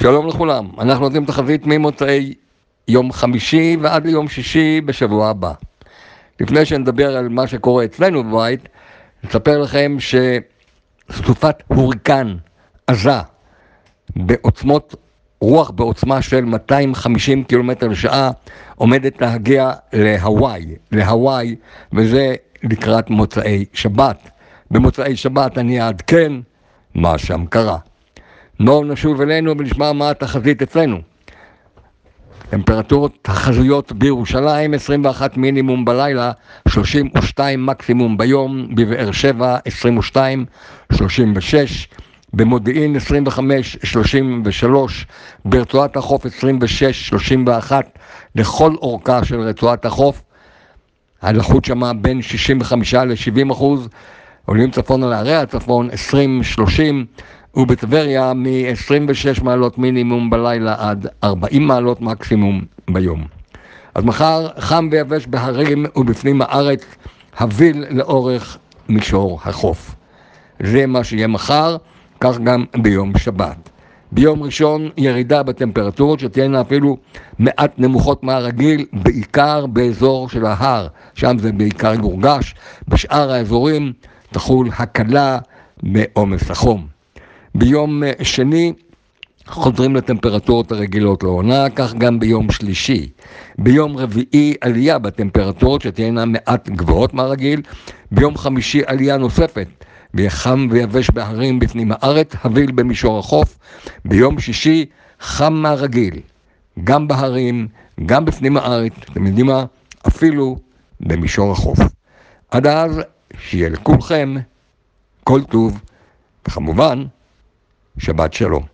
שלום לכולם, אנחנו נותנים תחזית ממוצאי יום חמישי ועד ליום שישי בשבוע הבא. לפני שנדבר על מה שקורה אצלנו בבית, נספר לכם שסופת הוריקן עזה בעוצמות רוח בעוצמה של 250 קילומטר לשעה עומדת להגיע להוואי, וזה לקראת מוצאי שבת. במוצאי שבת אני אעדכן מה שם קרה. נשוב אלינו ונשמע מה התחזית אצלנו. טמפרטורות תחזיות בירושלים 21 מינימום בלילה, 32 מקסימום ביום, בבאר שבע 22, 36, במודיעין 25, 33, ברצועת החוף 26, 31, לכל אורכה של רצועת החוף. הלחות שמה בין 65 ל-70%, עולים צפון על ערי הצפון 20, 30, ובטבריה מ-26 מעלות מינימום בלילה עד 40 מעלות מקסימום ביום. אז מחר חם ויבש בהרים ובפנים הארץ, הביל לאורך מישור החוף. זה מה שיהיה מחר, כך גם ביום שבת. ביום ראשון ירידה בטמפרטורות שתהיינה אפילו מעט נמוכות מהרגיל, בעיקר באזור של ההר, שם זה בעיקר יורגש. בשאר האזורים תחול הקלה בעומס החום. ביום שני חוזרים לטמפרטורות הרגילות לעונה, כך גם ביום שלישי. ביום רביעי עלייה בטמפרטורות שתהיינה מעט גבוהות מהרגיל. ביום חמישי עלייה נוספת, וחם ויבש בהרים בפנים הארץ, הביל במישור החוף. ביום שישי חם מהרגיל, גם בהרים, גם בפנים הארץ, אתם יודעים מה? אפילו במישור החוף. עד אז, שיהיה לכולכם כל טוב, וכמובן, שבת שלום.